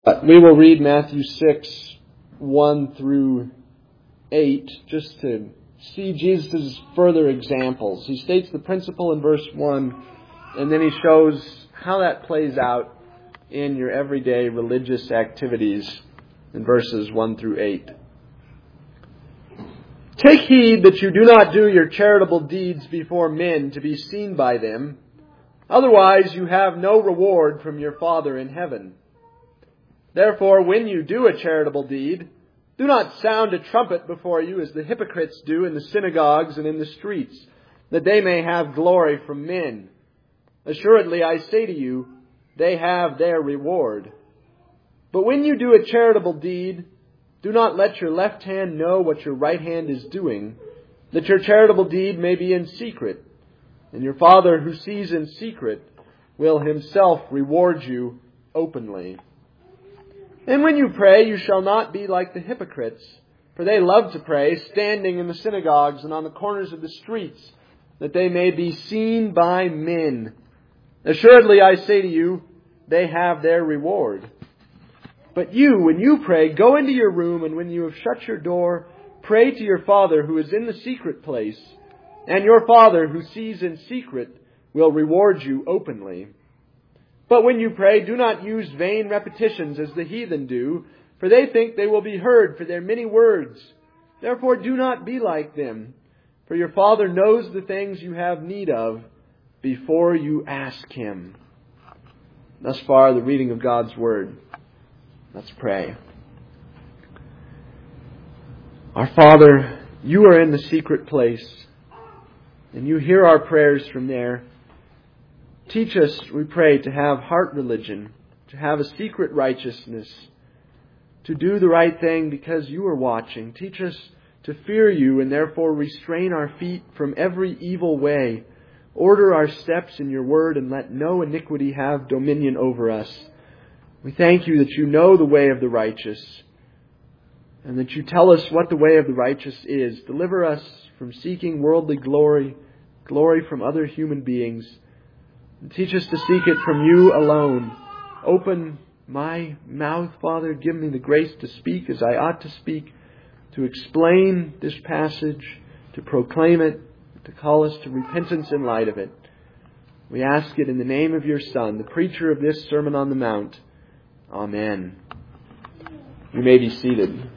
We will read Matthew 6, 1 through 8, just to see Jesus' further examples. He states the principle in verse 1, and then he shows how that plays out in your everyday religious activities in verses 1 through 8. Take heed that you do not do your charitable deeds before men to be seen by them. Otherwise you have no reward from your Father in heaven. Therefore, when you do a charitable deed, do not sound a trumpet before you as the hypocrites do in the synagogues and in the streets, that they may have glory from men. Assuredly, I say to you, they have their reward. But when you do a charitable deed, do not let your left hand know what your right hand is doing, that your charitable deed may be in secret. And your Father who sees in secret will himself reward you openly. And when you pray, you shall not be like the hypocrites, for they love to pray, standing in the synagogues and on the corners of the streets, that they may be seen by men. Assuredly, I say to you, they have their reward. But you, when you pray, go into your room, and when you have shut your door, pray to your Father who is in the secret place, and your Father who sees in secret will reward you openly. But when you pray, do not use vain repetitions as the heathen do, for they think they will be heard for their many words. Therefore do not be like them, for your Father knows the things you have need of before you ask Him. Thus far, the reading of God's Word. Let's pray. Our Father, you are in the secret place, and you hear our prayers from there. Teach us, we pray, to have heart religion, to have a secret righteousness, to do the right thing because you are watching. Teach us to fear you and therefore restrain our feet from every evil way. Order our steps in your word and let no iniquity have dominion over us. We thank you that you know the way of the righteous and that you tell us what the way of the righteous is. Deliver us from seeking worldly glory, glory from other human beings. And teach us to seek it from you alone. Open my mouth, Father. Give me the grace to speak as I ought to speak, to explain this passage, to proclaim it, to call us to repentance in light of it. We ask it in the name of your Son, the preacher of this Sermon on the Mount. Amen. You may be seated.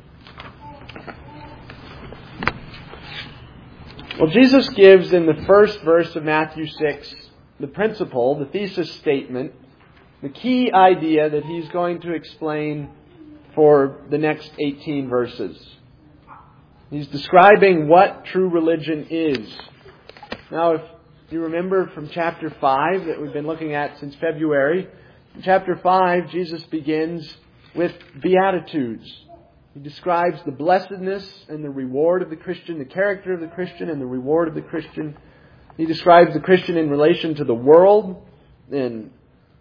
Well, Jesus gives in the first verse of Matthew 6 the principle, the thesis statement, the key idea that he's going to explain for the next 18 verses. He's describing what true religion is. Now, if you remember from chapter 5 that we've been looking at since February, in chapter 5, Jesus begins with Beatitudes. He describes the blessedness and the reward of the Christian, the character of the Christian and the reward of the Christian. He describes the Christian in relation to the world in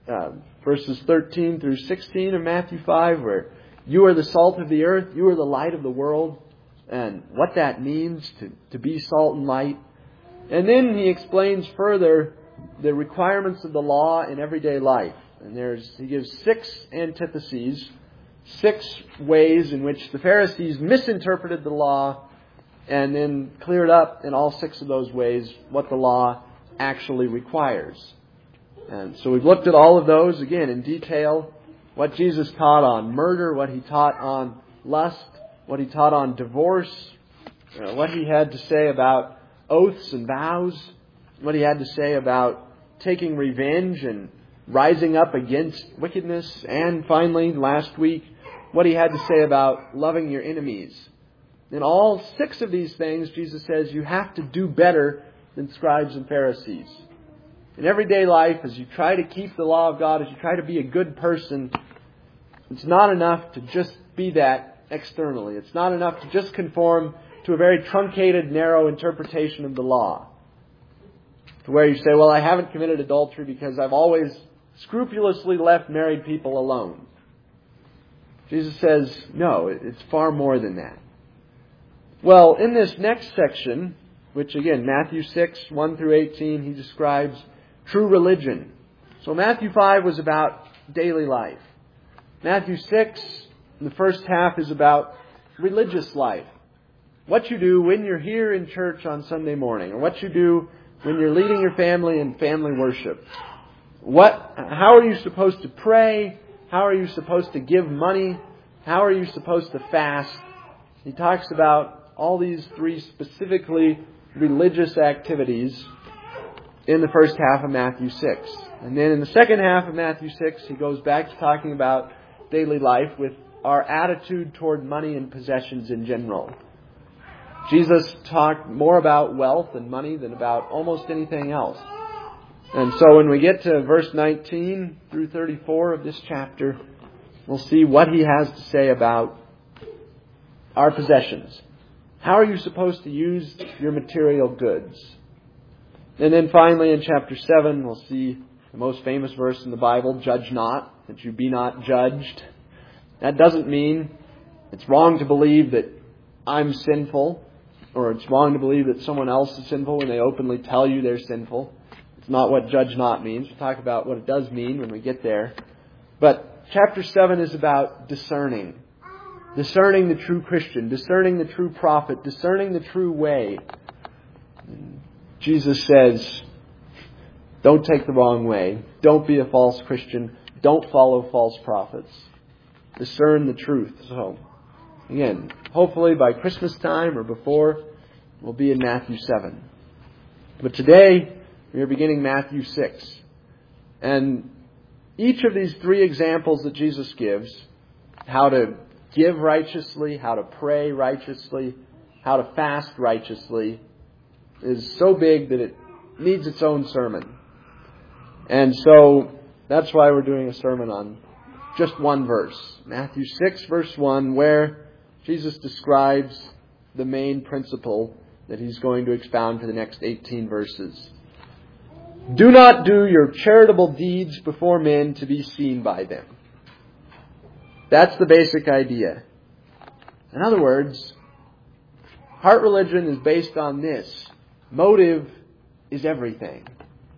verses 13 through 16 of Matthew 5, where you are the salt of the earth, you are the light of the world, and what that means to be salt and light. And then he explains further the requirements of the law in everyday life. And he gives 6 antitheses, 6 ways in which the Pharisees misinterpreted the law, and then cleared up in all 6 of those ways what the law actually requires. And so we've looked at all of those, again, in detail. What Jesus taught on murder, what He taught on lust, what He taught on divorce, what He had to say about oaths and vows, what He had to say about taking revenge and rising up against wickedness, and finally, last week, what He had to say about loving your enemies. In all 6 of these things, Jesus says you have to do better than scribes and Pharisees. In everyday life, as you try to keep the law of God, as you try to be a good person, it's not enough to just be that externally. It's not enough to just conform to a very truncated, narrow interpretation of the law. To where you say, well, I haven't committed adultery because I've always scrupulously left married people alone. Jesus says, no, it's far more than that. Well, in this next section, which again, Matthew 6, 1 through 18, he describes true religion. So Matthew 5 was about daily life. Matthew 6, the first half is about religious life. What you do when you're here in church on Sunday morning, or what you do when you're leading your family in family worship. How are you supposed to pray? How are you supposed to give money? How are you supposed to fast? He talks about all these three specifically religious activities in the first half of Matthew 6. And then in the second half of Matthew 6, he goes back to talking about daily life with our attitude toward money and possessions in general. Jesus talked more about wealth and money than about almost anything else. And so when we get to verse 19 through 34 of this chapter, we'll see what he has to say about our possessions. How are you supposed to use your material goods? And then finally in chapter 7, we'll see the most famous verse in the Bible, judge not, that you be not judged. That doesn't mean it's wrong to believe that I'm sinful, or it's wrong to believe that someone else is sinful when they openly tell you they're sinful. It's not what judge not means. We'll talk about what it does mean when we get there. But chapter 7 is about discerning. Discerning the true Christian, discerning the true prophet, discerning the true way. Jesus says, don't take the wrong way. Don't be a false Christian. Don't follow false prophets. Discern the truth. So, again, hopefully by Christmas time or before, we'll be in Matthew 7. But today, we are beginning Matthew 6. And each of these three examples that Jesus gives, how to give righteously, how to pray righteously, how to fast righteously, is so big that it needs its own sermon. And so that's why we're doing a sermon on just one verse. Matthew 6, verse 1, where Jesus describes the main principle that he's going to expound for the next 18 verses. Do not do your charitable deeds before men to be seen by them. That's the basic idea. In other words, heart religion is based on this. Motive is everything.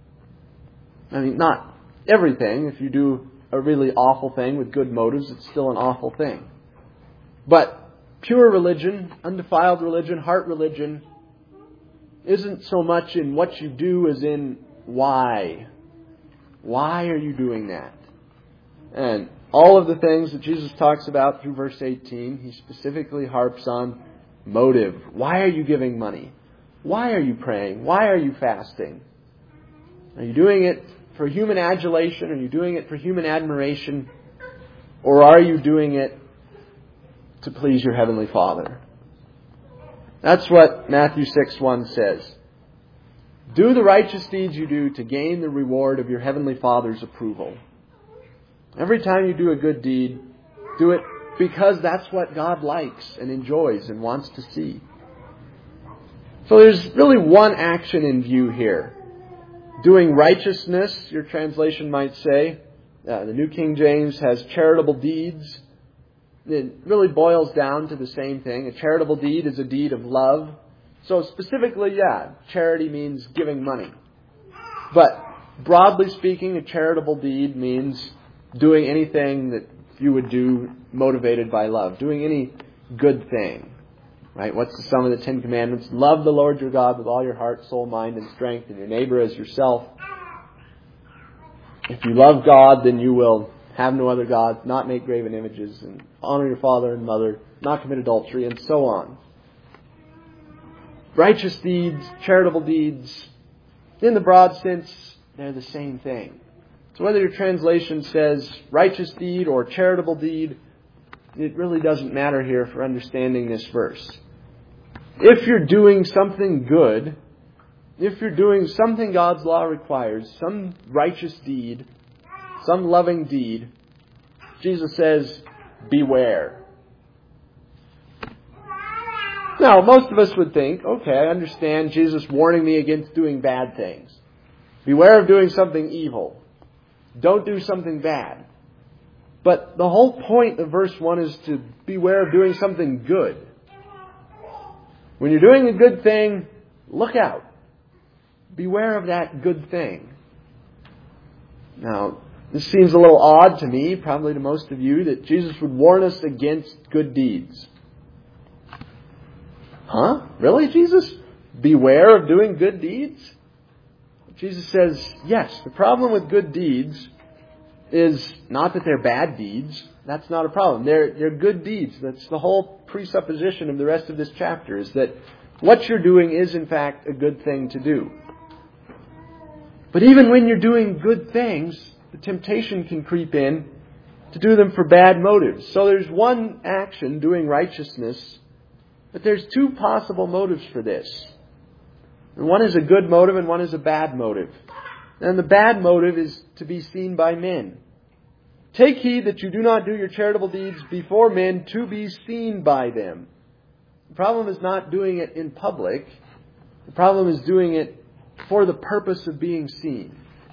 I mean, not everything. If you do a really awful thing with good motives, it's still an awful thing. But pure religion, undefiled religion, heart religion, isn't so much in what you do as in why. Why are you doing that? And all of the things that Jesus talks about through verse 18, he specifically harps on motive. Why are you giving money? Why are you praying? Why are you fasting? Are you doing it for human adulation? Are you doing it for human admiration? Or are you doing it to please your Heavenly Father? That's what Matthew 6:1 says. Do the righteous deeds you do to gain the reward of your Heavenly Father's approval. Every time you do a good deed, do it because that's what God likes and enjoys and wants to see. So there's really one action in view here. Doing righteousness, your translation might say. The New King James has charitable deeds. It really boils down to the same thing. A charitable deed is a deed of love. So specifically, charity means giving money. But broadly speaking, a charitable deed means doing anything that you would do motivated by love. Doing any good thing. Right? What's the sum of the Ten Commandments? Love the Lord your God with all your heart, soul, mind, and strength, and your neighbor as yourself. If you love God, then you will have no other gods, not make graven images, and honor your father and mother, not commit adultery, and so on. Righteous deeds, charitable deeds, in the broad sense, they're the same thing. So whether your translation says righteous deed or charitable deed, it really doesn't matter here for understanding this verse. If you're doing something good, if you're doing something God's law requires, some righteous deed, some loving deed, Jesus says, beware. Now, most of us would think, okay, I understand Jesus warning me against doing bad things. Beware of doing something evil. Don't do something bad. But the whole point of verse 1 is to beware of doing something good. When you're doing a good thing, look out. Beware of that good thing. Now, This seems a little odd to me, probably to most of you, that Jesus would warn us against good deeds. Huh? Really, Jesus? Beware of doing good deeds? Jesus says, yes, the problem with good deeds is not that they're bad deeds. That's not a problem. They're good deeds. That's the whole presupposition of the rest of this chapter, is that what you're doing is in fact a good thing to do. But even when you're doing good things, the temptation can creep in to do them for bad motives. So there's one action, doing righteousness, but there's two possible motives for this. And one is a good motive and one is a bad motive. And the bad motive is to be seen by men. Take heed that you do not do your charitable deeds before men to be seen by them. The problem is not doing it in public. The problem is doing it for the purpose of being seen.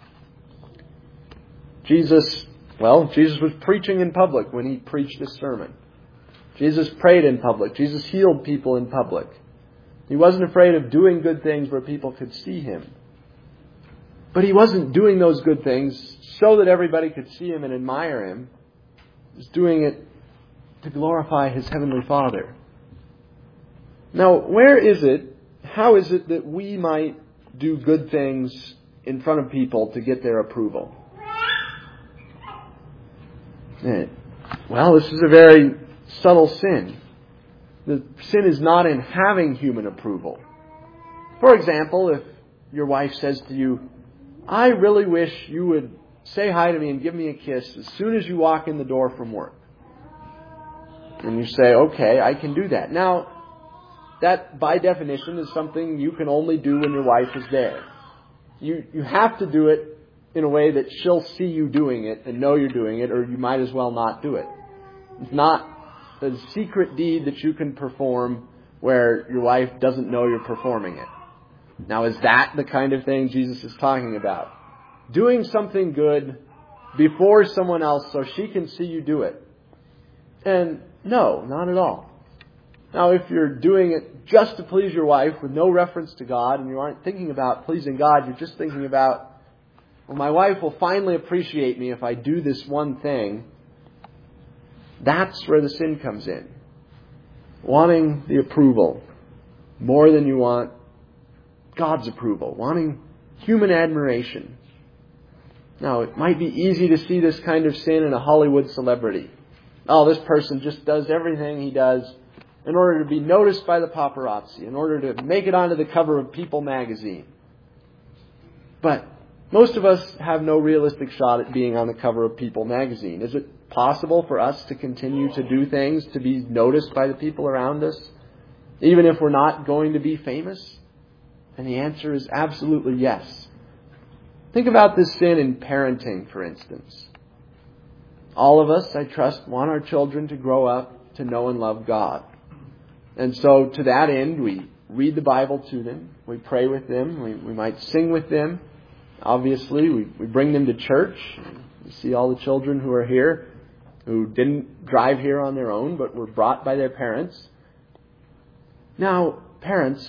Jesus was preaching in public when He preached this sermon. Jesus prayed in public. Jesus healed people in public. He wasn't afraid of doing good things where people could see Him. But He wasn't doing those good things so that everybody could see Him and admire Him. He was doing it to glorify His Heavenly Father. Now, how is it that we might do good things in front of people to get their approval? Well, this is a very subtle sin. The sin is not in having human approval. For example, if your wife says to you, I really wish you would say hi to me and give me a kiss as soon as you walk in the door from work. And you say, okay, I can do that. Now, that by definition is something you can only do when your wife is there. You have to do it in a way that she'll see you doing it and know you're doing it, or you might as well not do it. It's not a secret deed that you can perform where your wife doesn't know you're performing it. Now, is that the kind of thing Jesus is talking about? Doing something good before someone else so she can see you do it? And no, not at all. Now, if you're doing it just to please your wife with no reference to God, and you aren't thinking about pleasing God, you're just thinking about, well, my wife will finally appreciate me if I do this one thing, that's where the sin comes in. Wanting the approval more than you want God's approval. Wanting human admiration. Now, it might be easy to see this kind of sin in a Hollywood celebrity. Oh, this person just does everything he does in order to be noticed by the paparazzi, in order to make it onto the cover of People magazine. But most of us have no realistic shot at being on the cover of People magazine. Is it possible for us to continue to do things to be noticed by the people around us, even if we're not going to be famous? And the answer is absolutely yes. Think about this sin in parenting, for instance. All of us, I trust, want our children to grow up to know and love God. And so to that end, we read the Bible to them. We pray with them. We might sing with them. Obviously, we bring them to church. You see all the children who are here who didn't drive here on their own, but were brought by their parents. Now, parents,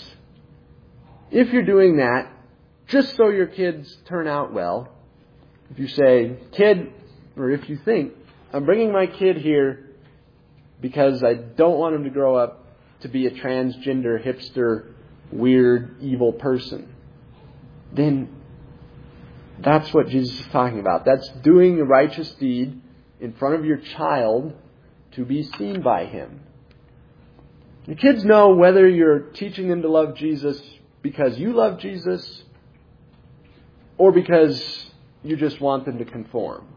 if you're doing that just so your kids turn out well, if you say, kid, or if you think, I'm bringing my kid here because I don't want him to grow up to be a transgender, hipster, weird, evil person, then that's what Jesus is talking about. That's doing a righteous deed in front of your child to be seen by him. Your kids know whether you're teaching them to love Jesus because you love Jesus or because you just want them to conform.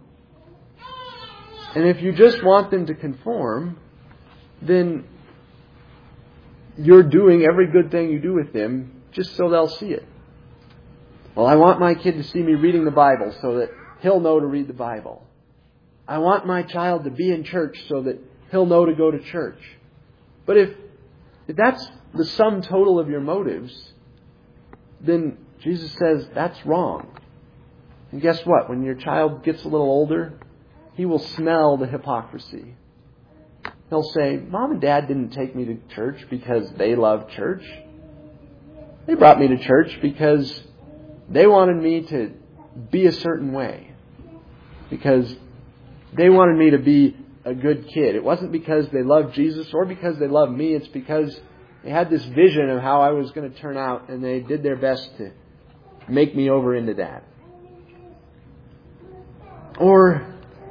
And if you just want them to conform, then you're doing every good thing you do with them just so they'll see it. Well, I want my kid to see me reading the Bible so that he'll know to read the Bible. I want my child to be in church so that he'll know to go to church. But if that's the sum total of your motives, then Jesus says that's wrong. And guess what? When your child gets a little older, he will smell the hypocrisy. He'll say, Mom and Dad didn't take me to church because they love church. They brought me to church because they wanted me to be a certain way. because they wanted me to be a good kid. It wasn't because they loved Jesus or because they loved me. It's because they had this vision of how I was going to turn out, and they did their best to make me over into that. Or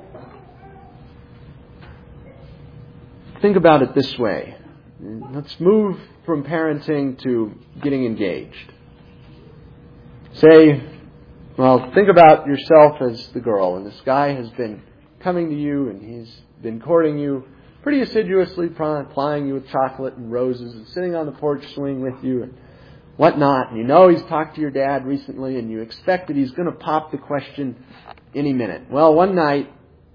think about it this way. Let's move from parenting to getting engaged. Think about yourself as the girl, and this guy has been coming to you, and he's been courting you pretty assiduously, plying you with chocolate and roses, and sitting on the porch swing with you, and whatnot. And you know he's talked to your dad recently, and you expect that he's going to pop the question any minute. Well, one night,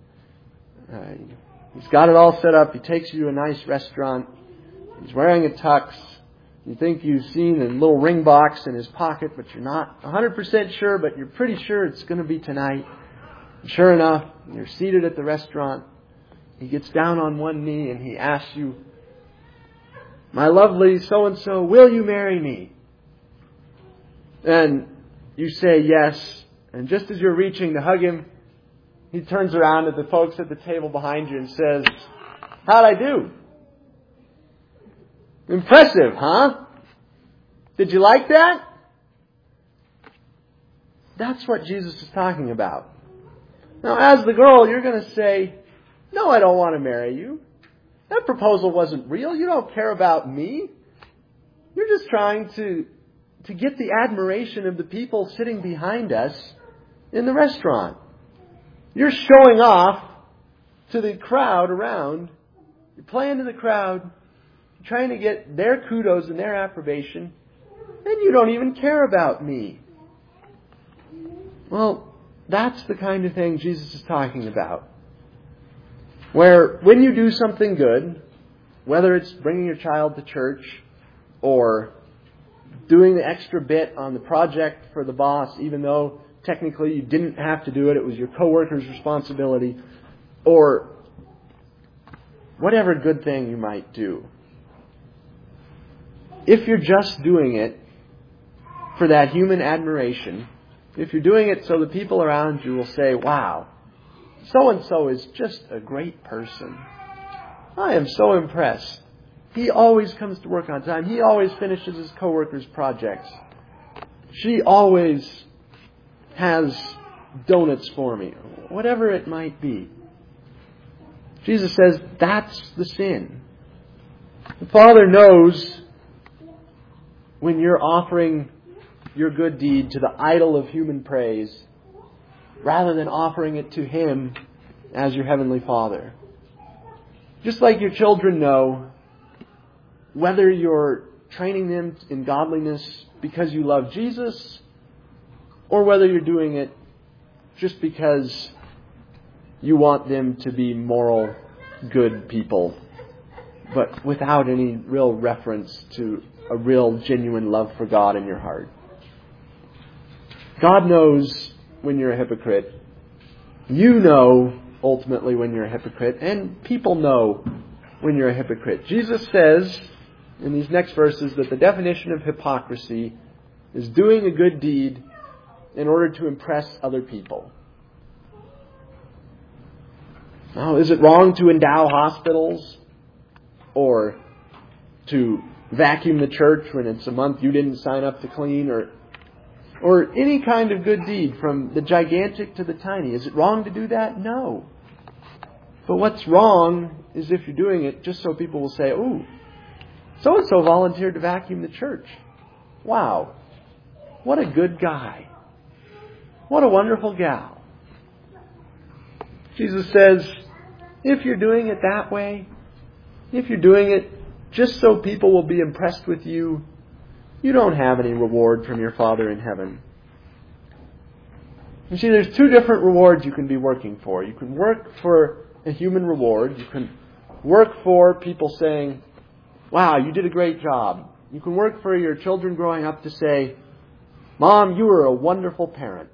he's got it all set up. He takes you to a nice restaurant. He's wearing a tux. You think you've seen a little ring box in his pocket, but you're not 100% sure, but you're pretty sure it's going to be tonight. And sure enough, you're seated at the restaurant. He gets down on one knee and he asks you, "My lovely so-and-so, will you marry me?" And you say yes. And just as you're reaching to hug him, he turns around at the folks at the table behind you and says, "How'd I do? Impressive, huh? Did you like that?" That's what Jesus is talking about. Now, as the girl, you're going to say, "No, I don't want to marry you. That proposal wasn't real. You don't care about me. You're just trying to get the admiration of the people sitting behind us in the restaurant. You're showing off to the crowd around. You're playing to the crowd, trying to get their kudos and their approbation, and you don't even care about me." Well, that's the kind of thing Jesus is talking about. Where when you do something good, whether it's bringing your child to church or doing the extra bit on the project for the boss, even though technically you didn't have to do it, it was your coworker's responsibility, or whatever good thing you might do. If you're just doing it for that human admiration, if you're doing it so the people around you will say, "Wow, so-and-so is just a great person. I am so impressed. He always comes to work on time. He always finishes his coworkers' projects. She always has donuts for me." Whatever it might be. Jesus says that's the sin. The Father knows when you're offering your good deed to the idol of human praise rather than offering it to Him as your Heavenly Father. Just like your children know whether you're training them in godliness because you love Jesus or whether you're doing it just because you want them to be moral, good people, but without any real reference to a real, genuine love for God in your heart. God knows when you're a hypocrite. You know, ultimately, when you're a hypocrite. And people know when you're a hypocrite. Jesus says in these next verses that the definition of hypocrisy is doing a good deed in order to impress other people. Now, is it wrong to endow hospitals or to vacuum the church when it's a month you didn't sign up to clean, or any kind of good deed from the gigantic to the tiny? Is it wrong to do that? No. But what's wrong is if you're doing it just so people will say, "Ooh, so-and-so volunteered to vacuum the church. Wow, what a good guy. What a wonderful gal." Jesus says, if you're doing it that way, if you're doing it just so people will be impressed with you, you don't have any reward from your Father in heaven. You see, there's two different rewards you can be working for. You can work for a human reward. You can work for people saying, "Wow, you did a great job." You can work for your children growing up to say, "Mom, you were a wonderful parent."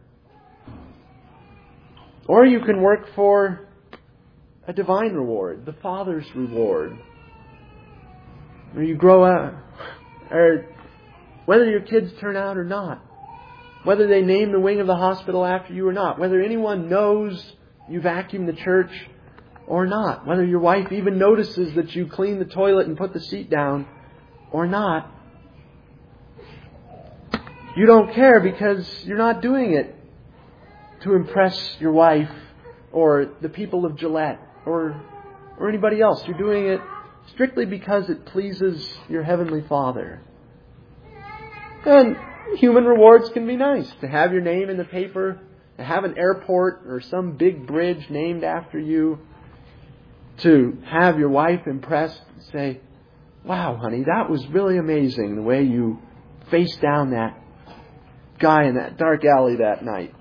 Or you can work for a divine reward, the Father's reward. Where you grow up, or whether your kids turn out or not, whether they name the wing of the hospital after you or not, whether anyone knows you vacuum the church or not, whether your wife even notices that you clean the toilet and put the seat down or not. You don't care because you're not doing it to impress your wife or the people of Gillette or anybody else. You're doing it strictly because it pleases your Heavenly Father. And human rewards can be nice. To have your name in the paper, to have an airport or some big bridge named after you, to have your wife impressed and say, "Wow, honey, that was really amazing the way you faced down that guy in that dark alley that night."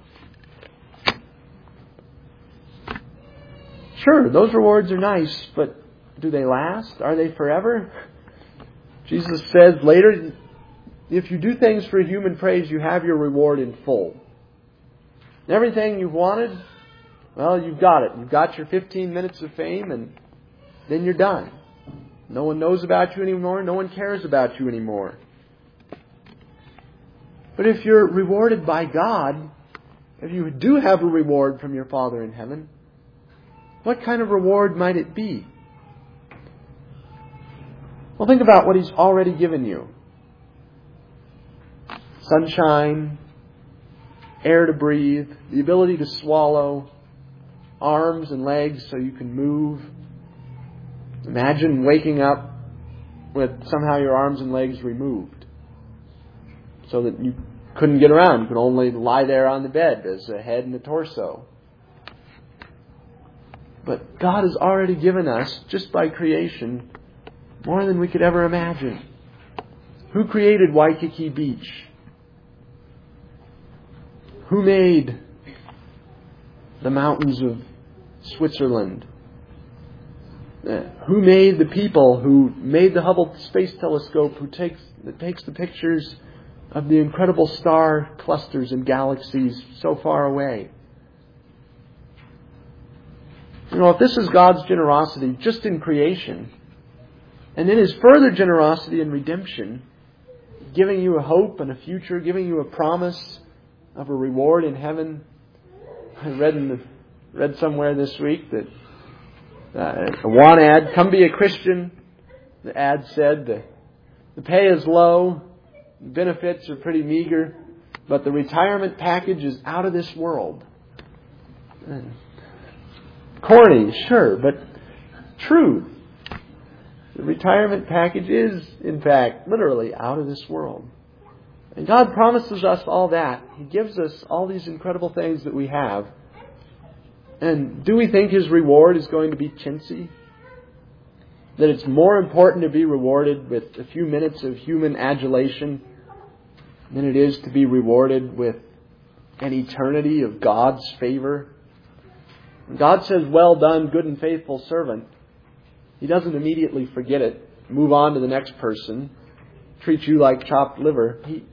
Sure, those rewards are nice, but do they last? Are they forever? Jesus says later, if you do things for human praise, you have your reward in full. Everything you've wanted, well, you've got it. You've got your 15 minutes of fame, and then you're done. No one knows about you anymore. No one cares about you anymore. But if you're rewarded by God, if you do have a reward from your Father in heaven, what kind of reward might it be? Well, think about what He's already given you. Sunshine, air to breathe, the ability to swallow, arms and legs so you can move. Imagine waking up with somehow your arms and legs removed so that you couldn't get around. You could only lie there on the bed as a head and a torso. But God has already given us, just by creation, more than we could ever imagine. Who created Waikiki Beach? Who made the mountains of Switzerland? Who made the people who made the Hubble Space Telescope that takes the pictures of the incredible star clusters and galaxies so far away? If this is God's generosity just in creation, and then His further generosity in redemption, giving you a hope and a future, giving you a promise of a reward in heaven. I read somewhere this week that a want ad, "Come be a Christian." The ad said the pay is low, the benefits are pretty meager, but the retirement package is out of this world. Corny, sure, but true. The retirement package is, in fact, literally out of this world. And God promises us all that. He gives us all these incredible things that we have. And do we think His reward is going to be chintzy? That it's more important to be rewarded with a few minutes of human adulation than it is to be rewarded with an eternity of God's favor? When God says, "Well done, good and faithful servant," He doesn't immediately forget it, move on to the next person, treat you like chopped liver.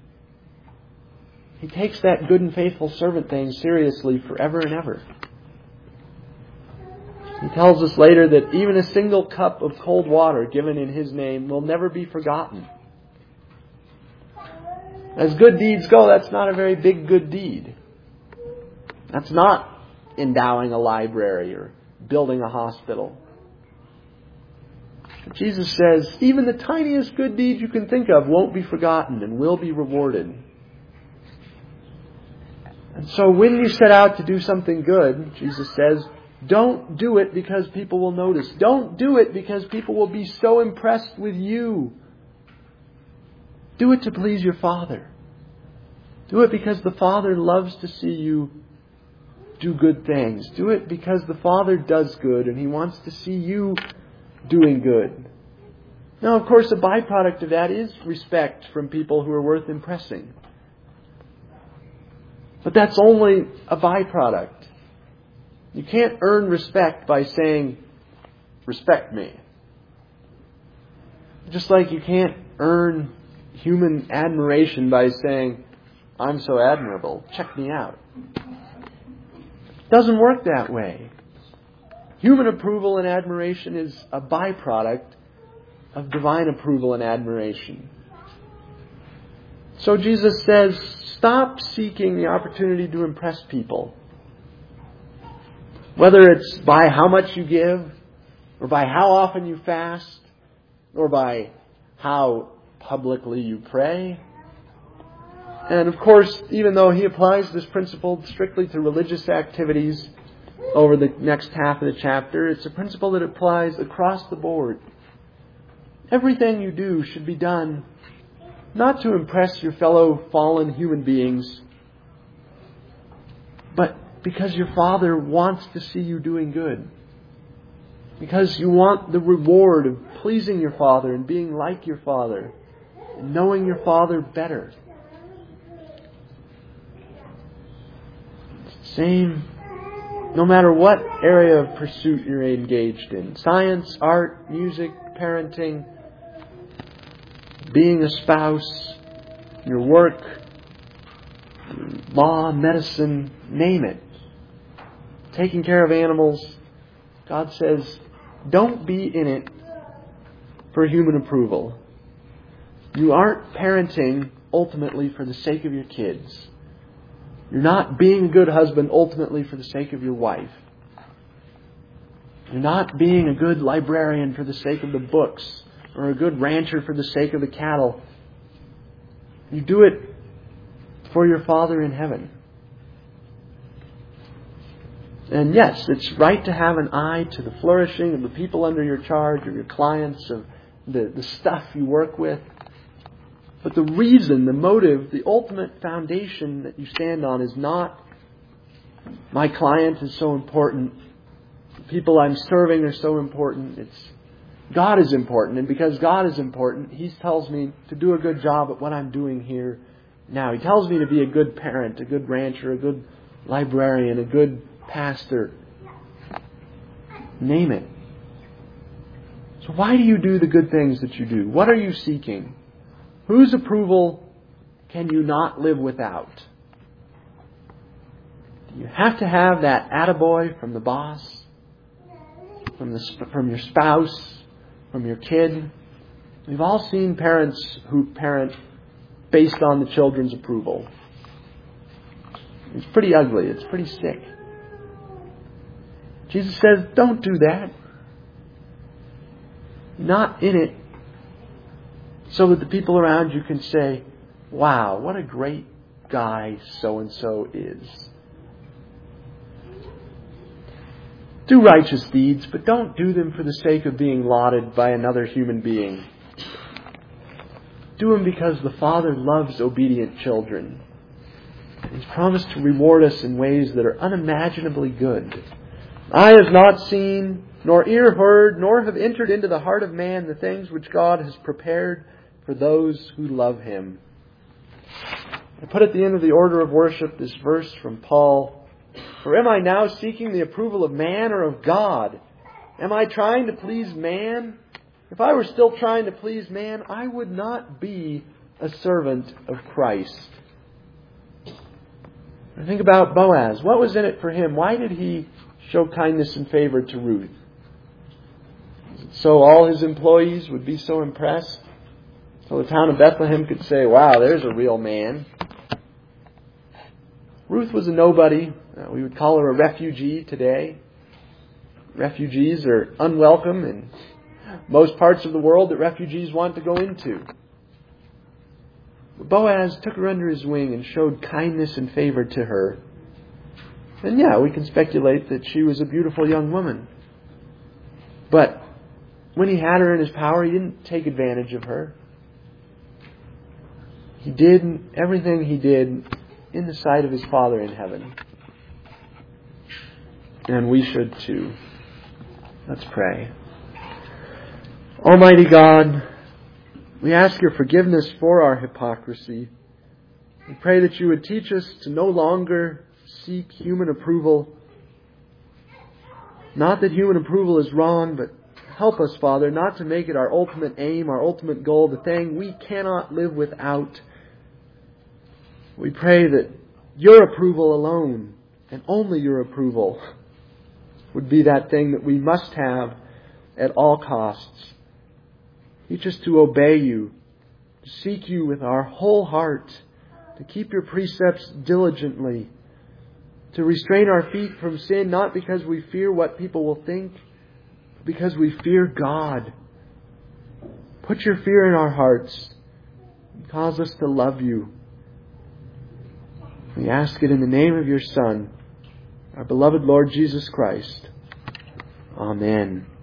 He takes that good and faithful servant thing seriously forever and ever. He tells us later that even a single cup of cold water given in His name will never be forgotten. As good deeds go, that's not a very big good deed. That's not endowing a library or building a hospital. But Jesus says, even the tiniest good deed you can think of won't be forgotten and will be rewarded. And so when you set out to do something good, Jesus says, don't do it because people will notice. Don't do it because people will be so impressed with you. Do it to please your Father. Do it because the Father loves to see you do good things. Do it because the Father does good and He wants to see you doing good. Now, of course, a byproduct of that is respect from people who are worth impressing. But that's only a byproduct. You can't earn respect by saying, "Respect me." Just like you can't earn human admiration by saying, "I'm so admirable, check me out." It doesn't work that way. Human approval and admiration is a byproduct of divine approval and admiration. So Jesus says, stop seeking the opportunity to impress people. Whether it's by how much you give, or by how often you fast, or by how publicly you pray. And of course, even though he applies this principle strictly to religious activities over the next half of the chapter, it's a principle that applies across the board. Everything you do should be done not to impress your fellow fallen human beings, but because your Father wants to see you doing good. Because you want the reward of pleasing your Father and being like your Father and knowing your Father better. It's the same no matter what area of pursuit you're engaged in. Science, art, music, parenting, being a spouse, your work, law, medicine, name it. Taking care of animals. God says, don't be in it for human approval. You aren't parenting ultimately for the sake of your kids. You're not being a good husband ultimately for the sake of your wife. You're not being a good librarian for the sake of the books, or a good rancher for the sake of the cattle. You do it for your Father in heaven. And yes, it's right to have an eye to the flourishing of the people under your charge, of your clients, of the stuff you work with. But the reason, the motive, the ultimate foundation that you stand on is not, my client is so important, the people I'm serving are so important. It's God is important. And because God is important, He tells me to do a good job at what I'm doing here now. He tells me to be a good parent, a good rancher, a good librarian, a good pastor. Name it. So why do you do the good things that you do? What are you seeking? Whose approval can you not live without? You have to have that attaboy from the boss, from your spouse, from your kid. We've all seen parents who parent based on the children's approval. It's pretty ugly. It's pretty sick. Jesus says, don't do that. Not in it so that the people around you can say, wow, what a great guy so-and-so is. Do righteous deeds, but don't do them for the sake of being lauded by another human being. Do them because the Father loves obedient children. He's promised to reward us in ways that are unimaginably good. Eye has not seen, nor ear heard, nor have entered into the heart of man the things which God has prepared for those who love Him. I put at the end of the order of worship this verse from Paul. For am I now seeking the approval of man or of God? Am I trying to please man? If I were still trying to please man, I would not be a servant of Christ. I think about Boaz. What was in it for him? Why did he show kindness and favor to Ruth? So all his employees would be so impressed? So the town of Bethlehem could say, wow, there's a real man. Ruth was a nobody. We would call her a refugee today. Refugees are unwelcome in most parts of the world that refugees want to go into. But Boaz took her under his wing and showed kindness and favor to her. And yeah, we can speculate that she was a beautiful young woman. But when he had her in his power, he didn't take advantage of her. He did everything he did in the sight of his Father in heaven. And we should too. Let's pray. Almighty God, we ask your forgiveness for our hypocrisy. We pray that you would teach us to no longer seek human approval. Not that human approval is wrong, but help us, Father, not to make it our ultimate aim, our ultimate goal, the thing we cannot live without. We pray that your approval alone, and only your approval, would be that thing that we must have at all costs. Teach us to obey you, to seek you with our whole heart, to keep your precepts diligently, to restrain our feet from sin, not because we fear what people will think, but because we fear God. Put your fear in our hearts. Cause us to love you. We ask it in the name of your Son, our beloved Lord Jesus Christ. Amen.